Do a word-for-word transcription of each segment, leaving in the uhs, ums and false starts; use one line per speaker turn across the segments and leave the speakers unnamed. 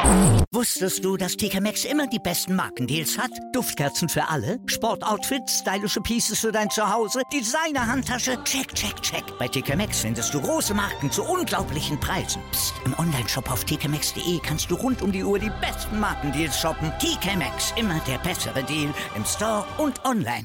Wusstest du, dass T K Maxx immer die besten Markendeals hat? Duftkerzen für alle, Sportoutfits, stylische Pieces für dein Zuhause, Designer-Handtasche, check, check, check. Bei T K Maxx findest du große Marken zu unglaublichen Preisen. Psst. Im Onlineshop auf t k maxx punkt d e kannst du rund um die Uhr die besten Markendeals shoppen. T K Maxx, immer der bessere Deal im Store und online.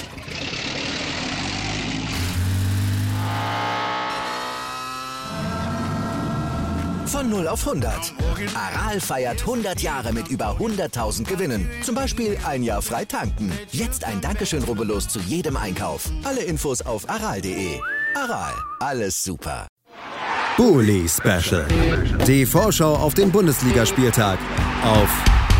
Von null auf hundert. Aral feiert hundert Jahre mit über hunderttausend Gewinnen. Zum Beispiel ein Jahr frei tanken. Jetzt ein Dankeschön, rubbellos zu jedem Einkauf. Alle Infos auf aral punkt de. Aral, alles super.
Bully Special. Die Vorschau auf den Bundesligaspieltag auf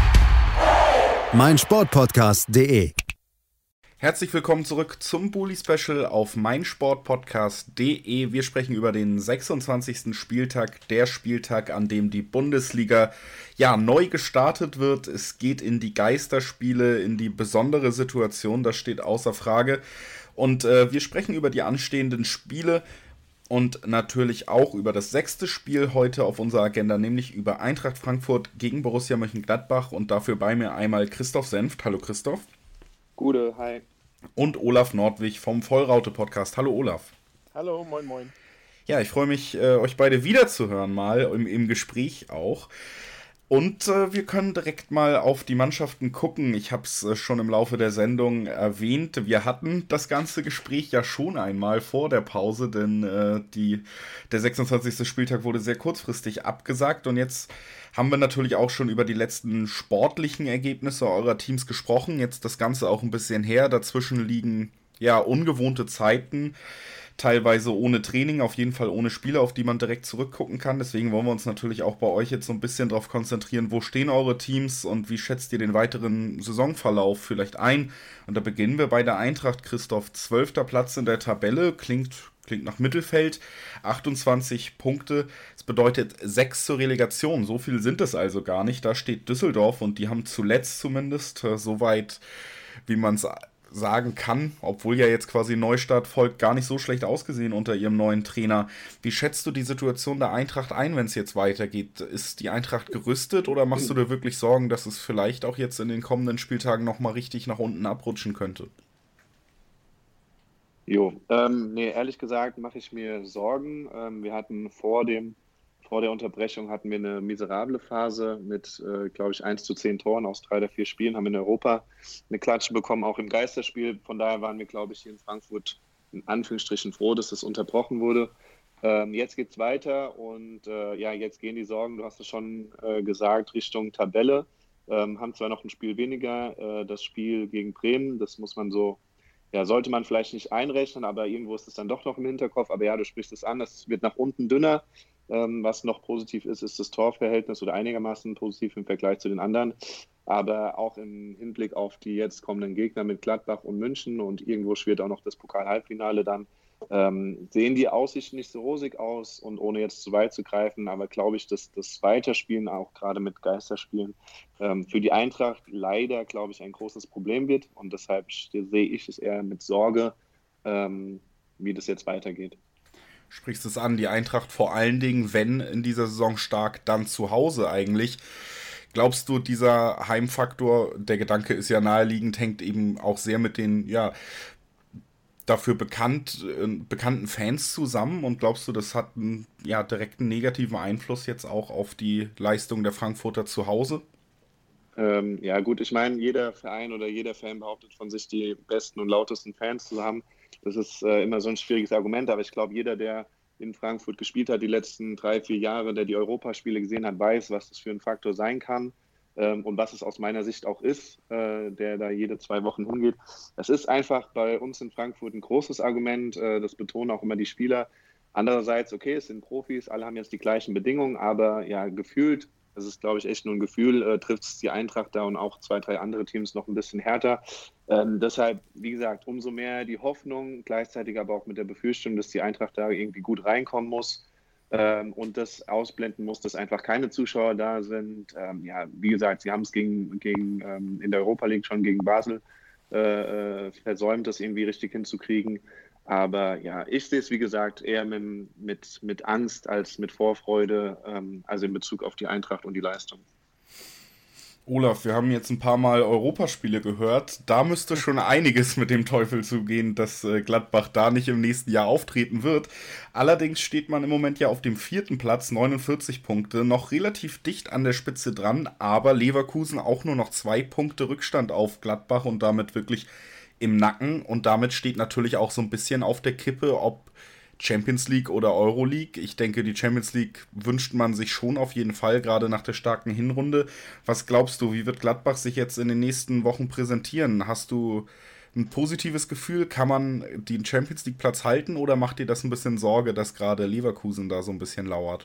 meinsportpodcast punkt de.
Herzlich willkommen zurück zum Bully Special auf meinsportpodcast punkt de. Wir sprechen über den sechsundzwanzigsten Spieltag, der Spieltag, an dem die Bundesliga ja neu gestartet wird. Es geht in die Geisterspiele, in die besondere Situation, das steht außer Frage. Und äh, wir sprechen über die anstehenden Spiele und natürlich auch über das sechste Spiel heute auf unserer Agenda, nämlich über Eintracht Frankfurt gegen Borussia Mönchengladbach. Und dafür bei mir einmal Christoph Senft. Hallo Christoph.
Gute, hi.
Und Olaf Nordwig vom Vollraute-Podcast. Hallo Olaf.
Hallo, moin moin.
Ja, ich freue mich, äh, euch beide wiederzuhören, mal im, im Gespräch auch. Und äh, wir können direkt mal auf die Mannschaften gucken. Ich habe es äh, schon im Laufe der Sendung erwähnt. Wir hatten das ganze Gespräch ja schon einmal vor der Pause, denn äh, die, der sechsundzwanzigste Spieltag wurde sehr kurzfristig abgesagt. Und jetzt haben wir natürlich auch schon über die letzten sportlichen Ergebnisse eurer Teams gesprochen. Jetzt das Ganze auch ein bisschen her. Dazwischen liegen ja ungewohnte Zeiten. Teilweise ohne Training, auf jeden Fall ohne Spiele, auf die man direkt zurückgucken kann. Deswegen wollen wir uns natürlich auch bei euch jetzt so ein bisschen darauf konzentrieren, wo stehen eure Teams und wie schätzt ihr den weiteren Saisonverlauf vielleicht ein? Und da beginnen wir bei der Eintracht, Christoph. Zwölfter Platz in der Tabelle, klingt, klingt nach Mittelfeld, achtundzwanzig Punkte. Das bedeutet sechs zur Relegation, so viel sind es also gar nicht. Da steht Düsseldorf und die haben zuletzt zumindest äh, so weit, wie man es sagen kann, obwohl ja jetzt quasi Neustart folgt, gar nicht so schlecht ausgesehen unter ihrem neuen Trainer. Wie schätzt du die Situation der Eintracht ein, wenn es jetzt weitergeht? Ist die Eintracht gerüstet oder machst du dir wirklich Sorgen, dass es vielleicht auch jetzt in den kommenden Spieltagen nochmal richtig nach unten abrutschen könnte?
Jo, ähm, nee, ehrlich gesagt mache ich mir Sorgen. Ähm, wir hatten vor dem Vor der Unterbrechung hatten wir eine miserable Phase mit, äh, glaube ich, eins zu zehn Toren aus drei oder vier Spielen, haben in Europa eine Klatsche bekommen, auch im Geisterspiel. Von daher waren wir, glaube ich, hier in Frankfurt in Anführungsstrichen froh, dass das unterbrochen wurde. Ähm, jetzt geht es weiter und äh, ja, jetzt gehen die Sorgen, du hast es schon äh, gesagt, Richtung Tabelle. Ähm, haben zwar noch ein Spiel weniger, äh, das Spiel gegen Bremen, das muss man so, ja, sollte man vielleicht nicht einrechnen, aber irgendwo ist es dann doch noch im Hinterkopf. Aber ja, du sprichst es an, es wird nach unten dünner. Ähm, was noch positiv ist, ist das Torverhältnis oder einigermaßen positiv im Vergleich zu den anderen. Aber auch im Hinblick auf die jetzt kommenden Gegner mit Gladbach und München und irgendwo schwirrt auch noch das Pokal-Halbfinale dann, ähm, sehen die Aussichten nicht so rosig aus. Und ohne jetzt zu weit zu greifen, aber glaube ich, dass das Weiterspielen, auch gerade mit Geisterspielen, ähm, für die Eintracht leider, glaube ich, ein großes Problem wird. Und deshalb sehe ich es eher mit Sorge, ähm, wie das jetzt weitergeht.
Sprichst es an, die Eintracht vor allen Dingen, wenn in dieser Saison stark, dann zu Hause eigentlich. Glaubst du, dieser Heimfaktor, der Gedanke ist ja naheliegend, hängt eben auch sehr mit den, ja, dafür bekannt, äh, bekannten Fans zusammen und glaubst du, das hat einen ja, direkten negativen Einfluss jetzt auch auf die Leistung der Frankfurter zu Hause?
Ähm, ja gut, ich meine, jeder Verein oder jeder Fan behauptet von sich, die besten und lautesten Fans zu haben. Das ist äh, immer so ein schwieriges Argument, aber ich glaube, jeder, der in Frankfurt gespielt hat, die letzten drei, vier Jahre, der die Europaspiele gesehen hat, weiß, was das für ein Faktor sein kann ähm, und was es aus meiner Sicht auch ist, äh, der da jede zwei Wochen hingeht. Das ist einfach bei uns in Frankfurt ein großes Argument, äh, das betonen auch immer die Spieler. Andererseits, okay, es sind Profis, alle haben jetzt die gleichen Bedingungen, aber ja, gefühlt, das ist, glaube ich, echt nur ein Gefühl, äh, trifft es die Eintracht da und auch zwei, drei andere Teams noch ein bisschen härter. Ähm, deshalb, wie gesagt, umso mehr die Hoffnung, gleichzeitig aber auch mit der Befürchtung, dass die Eintracht da irgendwie gut reinkommen muss ähm, und das ausblenden muss, dass einfach keine Zuschauer da sind. Ähm, ja, wie gesagt, sie haben es gegen, gegen, ähm, in der Europa League schon gegen Basel äh, versäumt, das irgendwie richtig hinzukriegen. Aber ja, ich sehe es, wie gesagt, eher mit, mit, mit Angst als mit Vorfreude, ähm, also in Bezug auf die Eintracht und die Leistung.
Olaf, wir haben jetzt ein paar Mal Europaspiele gehört. Da müsste schon einiges mit dem Teufel zugehen, dass äh, Gladbach da nicht im nächsten Jahr auftreten wird. Allerdings steht man im Moment ja auf dem vierten Platz, neunundvierzig Punkte, noch relativ dicht an der Spitze dran, aber Leverkusen auch nur noch zwei Punkte Rückstand auf Gladbach und damit wirklich im Nacken. Und damit steht natürlich auch so ein bisschen auf der Kippe, ob Champions League oder Euroleague. Ich denke, die Champions League wünscht man sich schon auf jeden Fall, gerade nach der starken Hinrunde. Was glaubst du, wie wird Gladbach sich jetzt in den nächsten Wochen präsentieren? Hast du ein positives Gefühl? Kann man den Champions League Platz halten oder macht dir das ein bisschen Sorge, dass gerade Leverkusen da so ein bisschen lauert?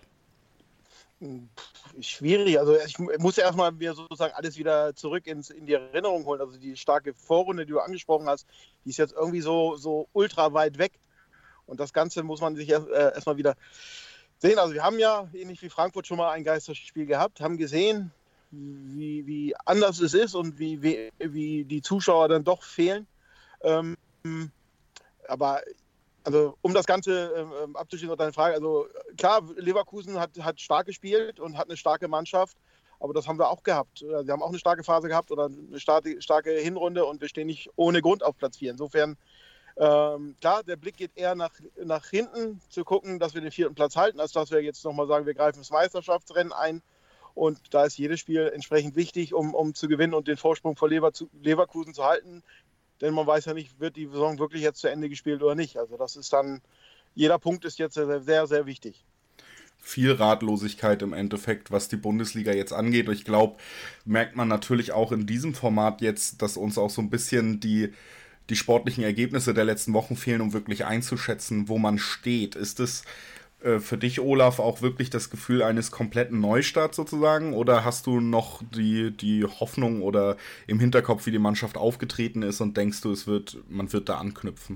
Schwierig, also ich muss erstmal mir sozusagen alles wieder zurück ins, in die Erinnerung holen. Also die starke Vorrunde, die du angesprochen hast, die ist jetzt irgendwie so, so ultra weit weg. Und das Ganze muss man sich erst, äh, erstmal wieder sehen. Also wir haben ja, ähnlich wie Frankfurt, schon mal ein Geisterspiel gehabt, haben gesehen, wie, wie anders es ist und wie, wie, wie die Zuschauer dann doch fehlen. Ähm, aber also um das Ganze ähm, abzuschließen auf deine Frage, also klar, Leverkusen hat, hat stark gespielt und hat eine starke Mannschaft, aber das haben wir auch gehabt. Wir haben auch eine starke Phase gehabt oder eine starke, starke Hinrunde und wir stehen nicht ohne Grund auf Platz vier. Insofern Ähm, klar, der Blick geht eher nach, nach hinten, zu gucken, dass wir den vierten Platz halten, als dass wir jetzt nochmal sagen, wir greifen das Meisterschaftsrennen ein. Und da ist jedes Spiel entsprechend wichtig, um, um zu gewinnen und den Vorsprung vor Lever zu, Leverkusen zu halten. Denn man weiß ja nicht, wird die Saison wirklich jetzt zu Ende gespielt oder nicht. Also das ist dann, jeder Punkt ist jetzt sehr, sehr, sehr wichtig.
Viel Ratlosigkeit im Endeffekt, was die Bundesliga jetzt angeht. Und ich glaube, merkt man natürlich auch in diesem Format jetzt, dass uns auch so ein bisschen die die sportlichen Ergebnisse der letzten Wochen fehlen, um wirklich einzuschätzen, wo man steht. Ist es äh, für dich, Olaf, auch wirklich das Gefühl eines kompletten Neustarts sozusagen? Oder hast du noch die, die Hoffnung oder im Hinterkopf, wie die Mannschaft aufgetreten ist und denkst du, es wird, man wird da anknüpfen?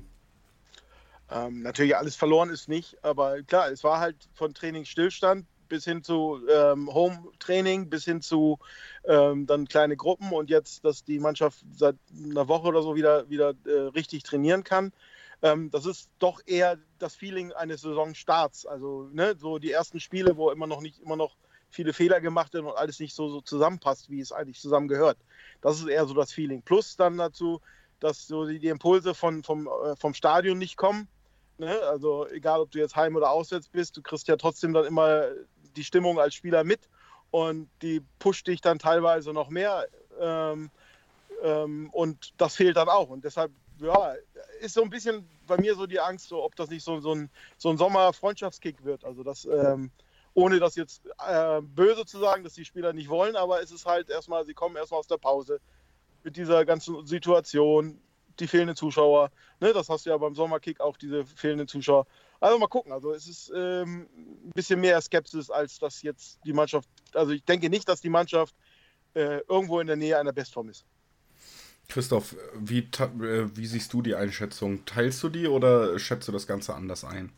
Ähm, natürlich alles verloren ist nicht, aber klar, es war halt von Trainingsstillstand bis hin zu ähm, Home-Training, bis hin zu ähm, dann kleine Gruppen und jetzt, dass die Mannschaft seit einer Woche oder so wieder, wieder äh, richtig trainieren kann. Ähm, das ist doch eher das Feeling eines Saisonstarts. Also ne, so die ersten Spiele, wo immer noch nicht immer noch viele Fehler gemacht werden und alles nicht so, so zusammenpasst, wie es eigentlich zusammengehört. Das ist eher so das Feeling. Plus dann dazu, dass so die, die Impulse von, vom, äh, vom Stadion nicht kommen. Ne? Also egal, ob du jetzt heim oder auswärts bist, du kriegst ja trotzdem dann immer die Stimmung als Spieler mit und die pusht dich dann teilweise noch mehr ähm, ähm, und das fehlt dann auch und deshalb ja, ist so ein bisschen bei mir so die Angst, so, ob das nicht so, so ein, so ein Sommer-Freundschaftskick wird, also das ähm, ohne das jetzt äh, böse zu sagen, dass die Spieler nicht wollen, aber es ist halt erstmal, sie kommen erstmal aus der Pause mit dieser ganzen Situation, die fehlenden Zuschauer, ne, das hast du ja beim Sommerkick auch, diese fehlenden Zuschauer. Also mal gucken, also es ist ähm, ein bisschen mehr Skepsis, als dass jetzt die Mannschaft, also ich denke nicht, dass die Mannschaft äh, irgendwo in der Nähe einer Bestform ist.
Christoph, wie, äh, wie siehst du die Einschätzung? Teilst du die oder schätzt du das Ganze anders ein?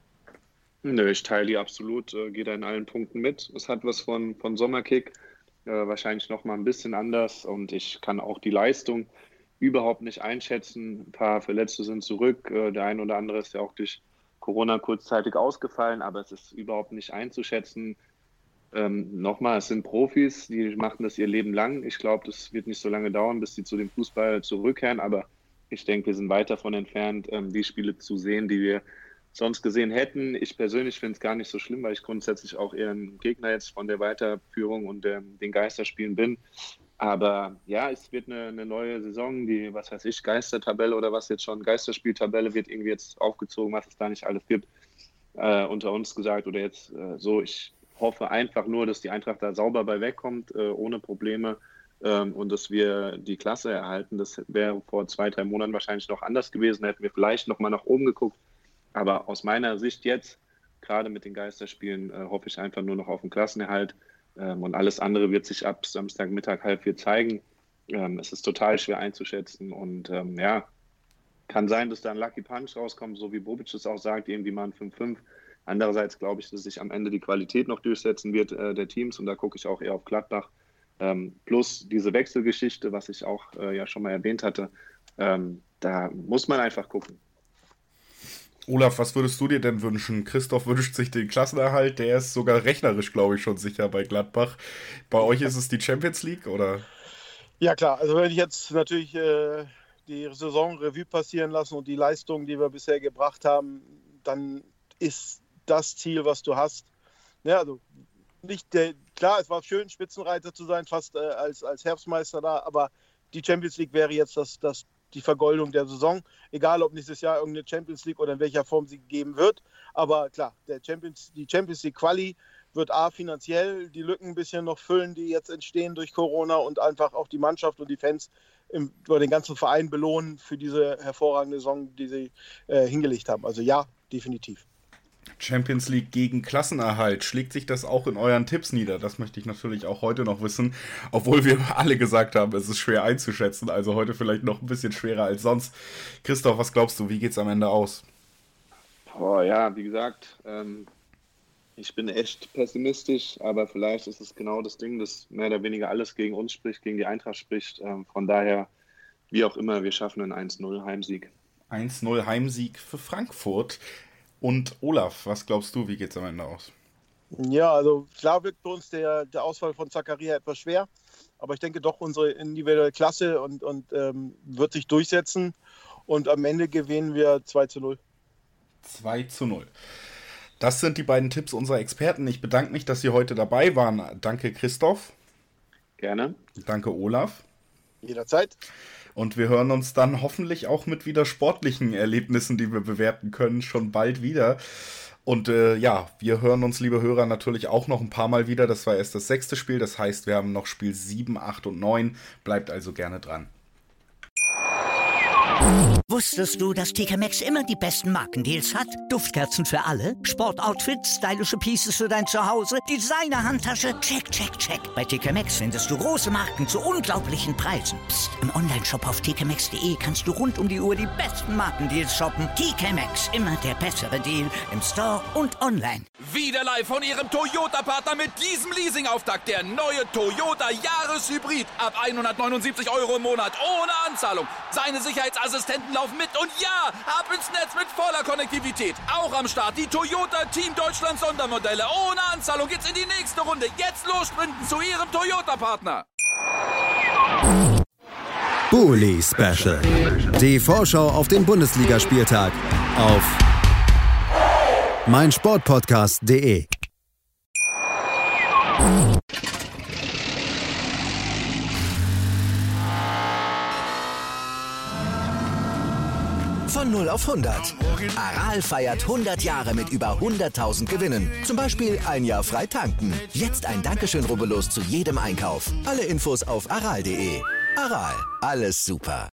Nö, ich teile die absolut, äh, gehe da in allen Punkten mit. Es hat was von, von Sommerkick, äh, wahrscheinlich nochmal ein bisschen anders und ich kann auch die Leistung überhaupt nicht einschätzen. Ein paar Verletzte sind zurück, äh, der ein oder andere ist ja auch durch Corona kurzzeitig ausgefallen, aber es ist überhaupt nicht einzuschätzen. Ähm, nochmal, es sind Profis, die machen das ihr Leben lang. Ich glaube, das wird nicht so lange dauern, bis sie zu dem Fußball zurückkehren, aber ich denke, wir sind weit davon entfernt, ähm, die Spiele zu sehen, die wir sonst gesehen hätten. Ich persönlich finde es gar nicht so schlimm, weil ich grundsätzlich auch eher ein Gegner jetzt von der Weiterführung und ähm, den Geisterspielen bin. Aber ja, es wird eine, eine neue Saison, die, was weiß ich, Geistertabelle oder was jetzt schon, Geisterspieltabelle wird irgendwie jetzt aufgezogen, was es da nicht alles gibt, äh, unter uns gesagt oder jetzt äh, so. Ich hoffe einfach nur, dass die Eintracht da sauber bei wegkommt, äh, ohne Probleme ähm, und dass wir die Klasse erhalten. Das wäre vor zwei, drei Monaten wahrscheinlich noch anders gewesen, hätten wir vielleicht nochmal nach oben geguckt. Aber aus meiner Sicht jetzt, gerade mit den Geisterspielen, äh, hoffe ich einfach nur noch auf den Klassenerhalt. Ähm, und alles andere wird sich ab Samstagmittag halb vier zeigen. Ähm, es ist total schwer einzuschätzen. Und ähm, ja, kann sein, dass da ein Lucky Punch rauskommt, so wie Bobic es auch sagt, irgendwie mal ein fünf fünf. Andererseits glaube ich, dass sich am Ende die Qualität noch durchsetzen wird äh, der Teams. Und da gucke ich auch eher auf Gladbach. Ähm, plus diese Wechselgeschichte, was ich auch äh, ja schon mal erwähnt hatte. Ähm, da muss man einfach gucken.
Olaf, was würdest du dir denn wünschen? Christoph wünscht sich den Klassenerhalt, der ist sogar rechnerisch, glaube ich, schon sicher bei Gladbach. Bei euch ist es die Champions League, oder?
Ja klar, also wenn ich jetzt natürlich äh, die Saison Revue passieren lassen und die Leistungen, die wir bisher gebracht haben, dann ist das Ziel, was du hast. Ja, also nicht der, klar, es war schön, Spitzenreiter zu sein, fast äh, als, als Herbstmeister da, aber die Champions League wäre jetzt das, das, die Vergoldung der Saison. Egal, ob nächstes Jahr irgendeine Champions League oder in welcher Form sie geben wird. Aber klar, der Champions, die Champions League Quali wird A, finanziell die Lücken ein bisschen noch füllen, die jetzt entstehen durch Corona, und einfach auch die Mannschaft und die Fans im, oder den ganzen Verein belohnen für diese hervorragende Saison, die sie äh, hingelegt haben. Also ja, definitiv.
Champions League gegen Klassenerhalt. Schlägt sich das auch in euren Tipps nieder? Das möchte ich natürlich auch heute noch wissen, obwohl wir alle gesagt haben, es ist schwer einzuschätzen, also heute vielleicht noch ein bisschen schwerer als sonst. Christoph, was glaubst du, wie geht es am Ende aus?
Boah, ja, wie gesagt, ähm, ich bin echt pessimistisch, aber vielleicht ist es genau das Ding, dass mehr oder weniger alles gegen uns spricht, gegen die Eintracht spricht. Ähm, von daher, wie auch immer, wir schaffen einen eins null Heimsieg.
eins null Heimsieg für Frankfurt. Und Olaf, was glaubst du, wie geht es am Ende aus?
Ja, also klar wird bei uns der, der Ausfall von Zakaria etwas schwer, aber ich denke doch, unsere individuelle Klasse und, und ähm, wird sich durchsetzen, und am Ende gewinnen wir zwei zu null.
zwei zu null. Das sind die beiden Tipps unserer Experten. Ich bedanke mich, dass Sie heute dabei waren. Danke, Christoph.
Gerne.
Danke, Olaf.
Jederzeit.
Und wir hören uns dann hoffentlich auch mit wieder sportlichen Erlebnissen, die wir bewerten können, schon bald wieder. Und äh, ja, wir hören uns, liebe Hörer, natürlich auch noch ein paar Mal wieder. Das war erst das sechste Spiel, das heißt, wir haben noch Spiel sieben, acht und neun. Bleibt also gerne dran.
Wusstest du, dass T K Maxx immer die besten Markendeals hat? Duftkerzen für alle, Sportoutfits, stylische Pieces für dein Zuhause, Designer-Handtasche, check, check, check. Bei T K Maxx findest du große Marken zu unglaublichen Preisen. Psst. Im Onlineshop auf t k maxx punkt d e kannst du rund um die Uhr die besten Markendeals shoppen. T K Maxx, immer der bessere Deal im Store und online.
Wieder live von Ihrem Toyota-Partner mit diesem Leasing-Auftakt. Der neue Toyota Jahreshybrid. Ab hundertneunundsiebzig Euro im Monat ohne Anzahlung. Seine Sicherheitsassistenten laufen mit, und ja, ab ins Netz mit voller Konnektivität. Auch am Start die Toyota Team Deutschland Sondermodelle. Ohne Anzahlung geht's in die nächste Runde. Jetzt los sprinten zu Ihrem Toyota-Partner.
Bully Special. Die Vorschau auf den Bundesligaspieltag auf meinsportpodcast punkt de.
Von null auf hundert. Aral feiert hundert Jahre mit über hunderttausend Gewinnen. Zum Beispiel ein Jahr frei tanken. Jetzt ein Dankeschön, rubbellos zu jedem Einkauf. Alle Infos auf aral punkt de. Aral, alles super.